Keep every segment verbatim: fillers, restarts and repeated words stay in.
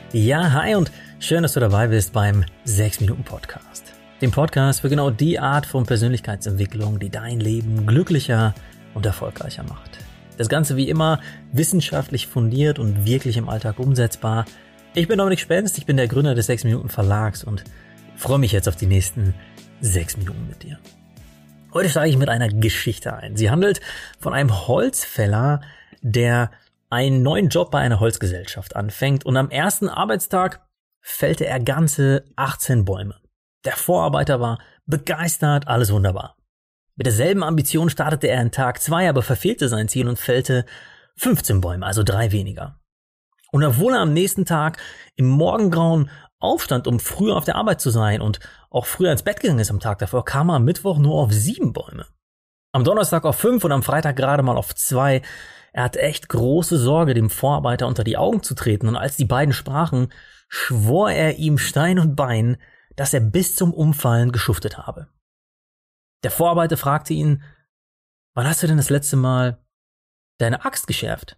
Ja, hi und schön, dass du dabei bist beim sechs Minuten Podcast. Dem Podcast für genau die Art von Persönlichkeitsentwicklung, die dein Leben glücklicher und erfolgreicher macht. Das Ganze wie immer wissenschaftlich fundiert und wirklich im Alltag umsetzbar. Ich bin Dominik Spenst, ich bin der Gründer des sechs Minuten Verlags und freue mich jetzt auf die nächsten sechs Minuten mit dir. Heute steige ich mit einer Geschichte ein. Sie handelt von einem Holzfäller, der einen neuen Job bei einer Holzgesellschaft anfängt und am ersten Arbeitstag fällte er ganze achtzehn Bäume. Der Vorarbeiter war begeistert, alles wunderbar. Mit derselben Ambition startete er in Tag zwei, aber verfehlte sein Ziel und fällte fünfzehn Bäume, also drei weniger. Und obwohl er am nächsten Tag im Morgengrauen aufstand, um früher auf der Arbeit zu sein und auch früher ins Bett gegangen ist am Tag davor, kam er am Mittwoch nur auf sieben Bäume. Am Donnerstag auf fünf und am Freitag gerade mal auf zwei. Er hatte echt große Sorge, dem Vorarbeiter unter die Augen zu treten, und als die beiden sprachen, schwor er ihm Stein und Bein, dass er bis zum Umfallen geschuftet habe. Der Vorarbeiter fragte ihn: Wann hast du denn das letzte Mal deine Axt geschärft?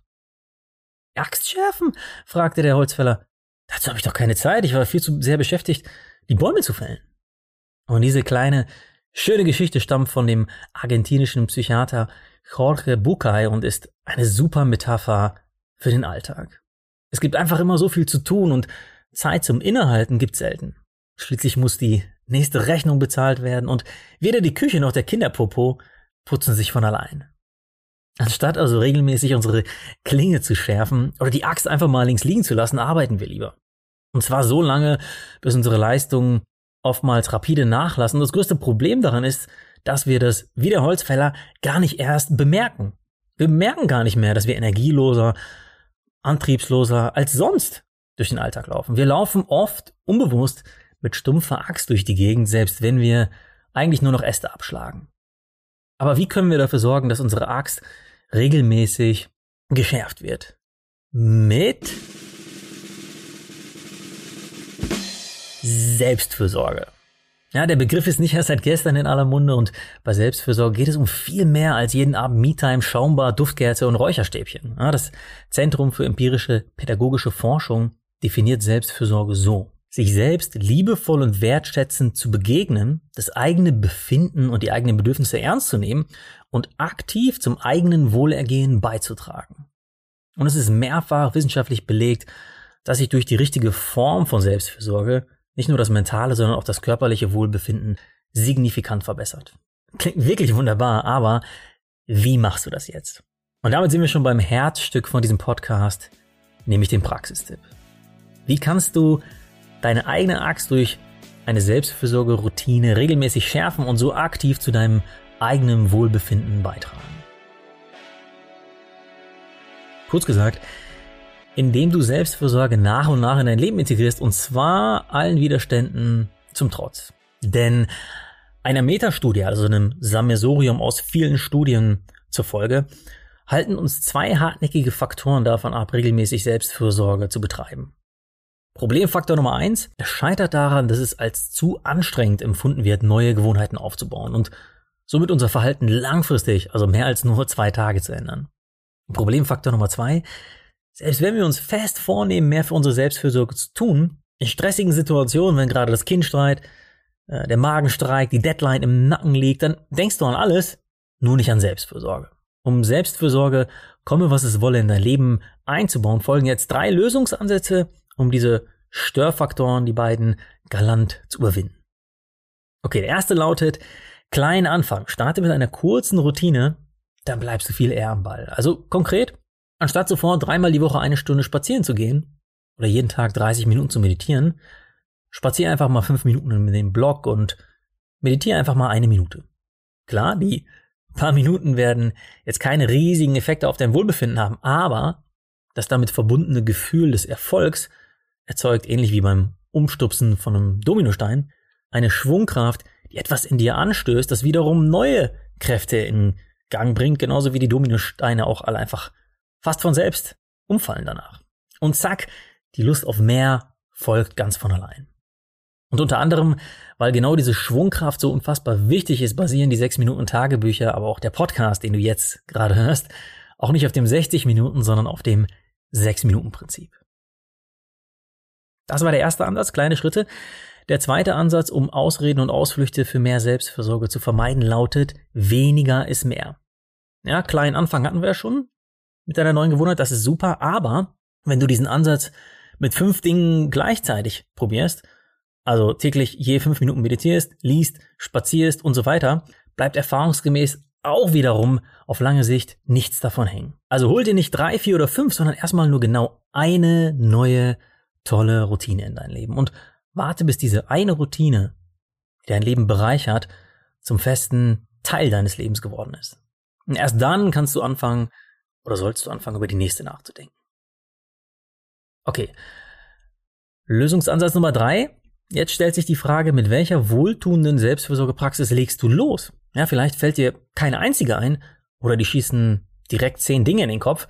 Axt schärfen? Fragte der Holzfäller. Dazu habe ich doch keine Zeit, ich war viel zu sehr beschäftigt, die Bäume zu fällen. Und diese kleine, schöne Geschichte stammt von dem argentinischen Psychiater Jorge Bucay und ist eine super Metapher für den Alltag. Es gibt einfach immer so viel zu tun und Zeit zum Innehalten gibt's selten. Schließlich muss die nächste Rechnung bezahlt werden und weder die Küche noch der Kinderpopo putzen sich von allein. Anstatt also regelmäßig unsere Klinge zu schärfen oder die Axt einfach mal links liegen zu lassen, arbeiten wir lieber. Und zwar so lange, bis unsere Leistungen oftmals rapide nachlassen. Das größte Problem daran ist, dass wir das, wie der Holzfäller, gar nicht erst bemerken. Wir merken gar nicht mehr, dass wir energieloser, antriebsloser als sonst durch den Alltag laufen. Wir laufen oft unbewusst mit stumpfer Axt durch die Gegend, selbst wenn wir eigentlich nur noch Äste abschlagen. Aber wie können wir dafür sorgen, dass unsere Axt regelmäßig geschärft wird? Mit Selbstfürsorge. Ja, der Begriff ist nicht erst seit gestern in aller Munde und bei Selbstfürsorge geht es um viel mehr als jeden Abend Me-Time, Schaumbad, Duftkerze und Räucherstäbchen. Ja, das Zentrum für empirische pädagogische Forschung definiert Selbstfürsorge so: Sich selbst liebevoll und wertschätzend zu begegnen, das eigene Befinden und die eigenen Bedürfnisse ernst zu nehmen und aktiv zum eigenen Wohlergehen beizutragen. Und es ist mehrfach wissenschaftlich belegt, dass sich durch die richtige Form von Selbstfürsorge nicht nur das mentale, sondern auch das körperliche Wohlbefinden signifikant verbessert. Klingt wirklich wunderbar, aber wie machst du das jetzt? Und damit sind wir schon beim Herzstück von diesem Podcast, nämlich dem Praxistipp. Wie kannst du deine eigene Axt durch eine Selbstfürsorge-Routine regelmäßig schärfen und so aktiv zu deinem eigenen Wohlbefinden beitragen? Kurz gesagt, indem du Selbstfürsorge nach und nach in dein Leben integrierst, und zwar allen Widerständen zum Trotz. Denn einer Metastudie, also einem Sammelsurium aus vielen Studien zufolge, halten uns zwei hartnäckige Faktoren davon ab, regelmäßig Selbstfürsorge zu betreiben. Problemfaktor Nummer eins, es scheitert daran, dass es als zu anstrengend empfunden wird, neue Gewohnheiten aufzubauen und somit unser Verhalten langfristig, also mehr als nur zwei Tage zu ändern. Problemfaktor Nummer zwei, selbst wenn wir uns fest vornehmen, mehr für unsere Selbstfürsorge zu tun, in stressigen Situationen, wenn gerade das Kind schreit, äh, der Magen streikt, die Deadline im Nacken liegt, dann denkst du an alles, nur nicht an Selbstfürsorge. Um Selbstfürsorge, komme was es wolle, in dein Leben einzubauen, folgen jetzt drei Lösungsansätze, um diese Störfaktoren, die beiden, galant zu überwinden. Okay, der erste lautet: klein anfangen. Starte mit einer kurzen Routine, dann bleibst du viel eher am Ball. Also konkret: Anstatt sofort dreimal die Woche eine Stunde spazieren zu gehen oder jeden Tag dreißig Minuten zu meditieren, spazier einfach mal fünf Minuten in den Block und meditiere einfach mal eine Minute. Klar, die paar Minuten werden jetzt keine riesigen Effekte auf dein Wohlbefinden haben, aber das damit verbundene Gefühl des Erfolgs erzeugt, ähnlich wie beim Umstupsen von einem Dominostein, eine Schwungkraft, die etwas in dir anstößt, das wiederum neue Kräfte in Gang bringt, genauso wie die Dominosteine auch alle einfach fast von selbst umfallen danach. Und zack, die Lust auf mehr folgt ganz von allein. Und unter anderem, weil genau diese Schwungkraft so unfassbar wichtig ist, basieren die sechs Minuten Tagebücher, aber auch der Podcast, den du jetzt gerade hörst, auch nicht auf dem sechzig Minuten, sondern auf dem sechs Minuten Prinzip. Das war der erste Ansatz, kleine Schritte. Der zweite Ansatz, um Ausreden und Ausflüchte für mehr Selbstfürsorge zu vermeiden, lautet, weniger ist mehr. Ja, kleinen Anfang hatten wir ja schon mit deiner neuen Gewohnheit, das ist super, aber wenn du diesen Ansatz mit fünf Dingen gleichzeitig probierst, also täglich je fünf Minuten meditierst, liest, spazierst und so weiter, bleibt erfahrungsgemäß auch wiederum auf lange Sicht nichts davon hängen. Also hol dir nicht drei, vier oder fünf, sondern erstmal nur genau eine neue, tolle Routine in dein Leben und warte, bis diese eine Routine, die dein Leben bereichert, zum festen Teil deines Lebens geworden ist. Und erst dann kannst du anfangen oder sollst du anfangen, über die nächste nachzudenken. Okay, Lösungsansatz Nummer drei. Jetzt stellt sich die Frage, mit welcher wohltuenden Selbstfürsorgepraxis legst du los? Ja, vielleicht fällt dir keine einzige ein oder die schießen direkt zehn Dinge in den Kopf.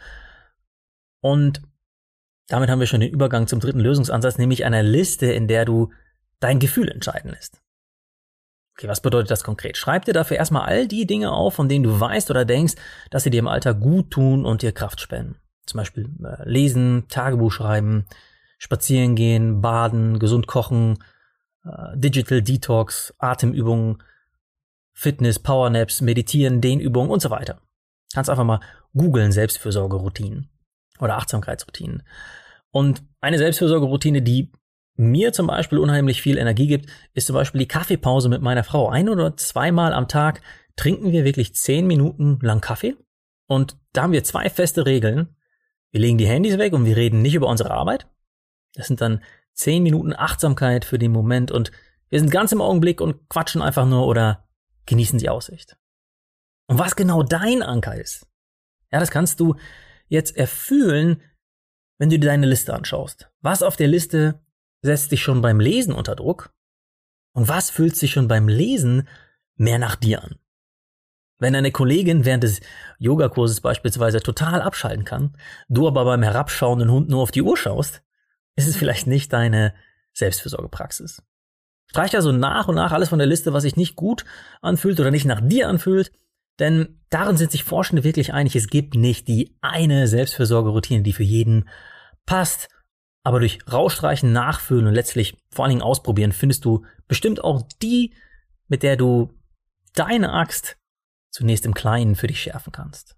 Und damit haben wir schon den Übergang zum dritten Lösungsansatz, nämlich einer Liste, in der du dein Gefühl entscheiden lässt. Okay, was bedeutet das konkret? Schreib dir dafür erstmal all die Dinge auf, von denen du weißt oder denkst, dass sie dir im Alltag gut tun und dir Kraft spenden. Zum Beispiel äh, lesen, Tagebuch schreiben, spazieren gehen, baden, gesund kochen, äh, Digital Detox, Atemübungen, Fitness, Powernaps, Meditieren, Dehnübungen und so weiter. Kannst einfach mal googeln, Selbstfürsorgeroutinen oder Achtsamkeitsroutinen. Und eine Selbstfürsorgeroutine, die mir zum Beispiel unheimlich viel Energie gibt, ist zum Beispiel die Kaffeepause mit meiner Frau. Ein oder zweimal am Tag trinken wir wirklich zehn Minuten lang Kaffee. Und da haben wir zwei feste Regeln. Wir legen die Handys weg und wir reden nicht über unsere Arbeit. Das sind dann zehn Minuten Achtsamkeit für den Moment und wir sind ganz im Augenblick und quatschen einfach nur oder genießen die Aussicht. Und was genau dein Anker ist, ja, das kannst du jetzt erfühlen, wenn du dir deine Liste anschaust. Was auf der Liste setzt dich schon beim Lesen unter Druck und was fühlt sich schon beim Lesen mehr nach dir an? Wenn eine Kollegin während des Yogakurses beispielsweise total abschalten kann, du aber beim herabschauenden Hund nur auf die Uhr schaust, ist es vielleicht nicht deine Selbstfürsorgepraxis. Streich also nach und nach alles von der Liste, was sich nicht gut anfühlt oder nicht nach dir anfühlt, denn darin sind sich Forschende wirklich einig, es gibt nicht die eine Selbstfürsorgeroutine, die für jeden passt, aber durch Rausstreichen, Nachfüllen und letztlich vor allen Dingen Ausprobieren findest du bestimmt auch die, mit der du deine Axt zunächst im Kleinen für dich schärfen kannst.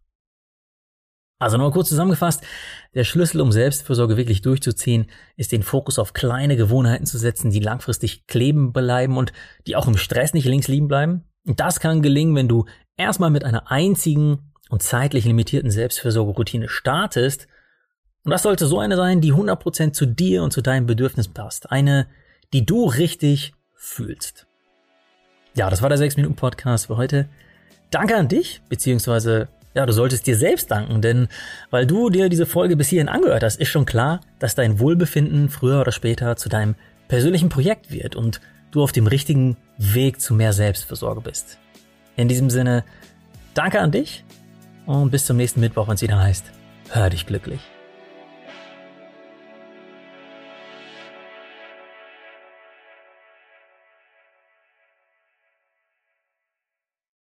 Also nochmal kurz zusammengefasst, der Schlüssel, um Selbstfürsorge wirklich durchzuziehen, ist den Fokus auf kleine Gewohnheiten zu setzen, die langfristig kleben bleiben und die auch im Stress nicht links liegen bleiben. Und das kann gelingen, wenn du erstmal mit einer einzigen und zeitlich limitierten Selbstfürsorgeroutine startest. Und das sollte so eine sein, die hundert Prozent zu dir und zu deinen Bedürfnissen passt. Eine, die du richtig fühlst. Ja, das war der sechs Minuten Podcast für heute. Danke an dich, beziehungsweise ja, du solltest dir selbst danken, denn weil du dir diese Folge bis hierhin angehört hast, ist schon klar, dass dein Wohlbefinden früher oder später zu deinem persönlichen Projekt wird und du auf dem richtigen Weg zu mehr Selbstfürsorge bist. In diesem Sinne, danke an dich und bis zum nächsten Mittwoch, wenn es wieder heißt, hör dich glücklich.